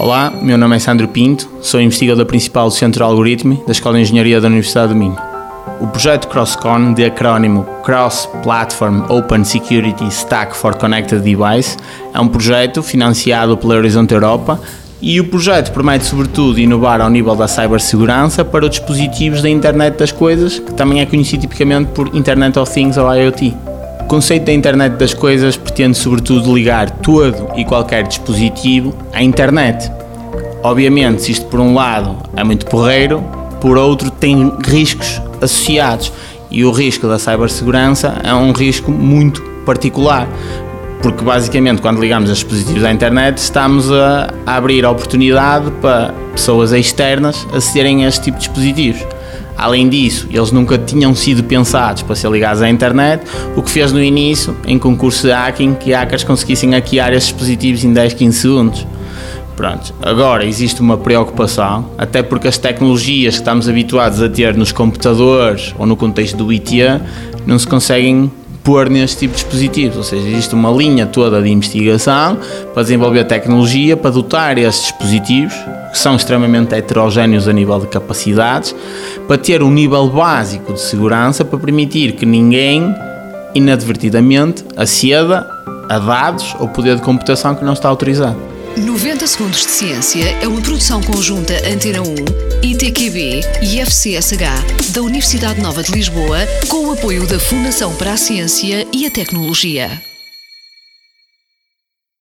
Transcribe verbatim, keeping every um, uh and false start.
Olá, meu nome é Sandro Pinto, sou investigador principal do Centro de Algoritmo da Escola de Engenharia da Universidade do Minho. O projeto CrossCon, de acrónimo Cross Platform Open Security Stack for Connected Device, é um projeto financiado pela Horizonte Europa e o projeto promete sobretudo inovar ao nível da cibersegurança para os dispositivos da Internet das Coisas, que também é conhecido tipicamente por Internet of Things ou I O T. O conceito da Internet das Coisas pretende sobretudo ligar todo e qualquer dispositivo à Internet. Obviamente, se isto por um lado é muito porreiro, por outro tem riscos associados, e o risco da cibersegurança é um risco muito particular, porque basicamente quando ligamos os dispositivos à internet estamos a, a abrir a oportunidade para pessoas externas acederem a este tipo de dispositivos. Além disso, eles nunca tinham sido pensados para ser ligados à internet, o que fez no início, em concurso de hacking, que hackers conseguissem hackear estes dispositivos em dez, quinze segundos. Pronto, agora existe uma preocupação, até porque as tecnologias que estamos habituados a ter nos computadores ou no contexto do I T não se conseguem pôr neste tipo de dispositivos, ou seja, existe uma linha toda de investigação para desenvolver tecnologia para dotar estes dispositivos, que são extremamente heterogéneos a nível de capacidades, para ter um nível básico de segurança para permitir que ninguém, inadvertidamente, aceda a dados ou poder de computação que não está autorizado. noventa Segundos de Ciência é uma produção conjunta Antena um, I T Q B e F C S H da Universidade Nova de Lisboa, com o apoio da Fundação para a Ciência e a Tecnologia.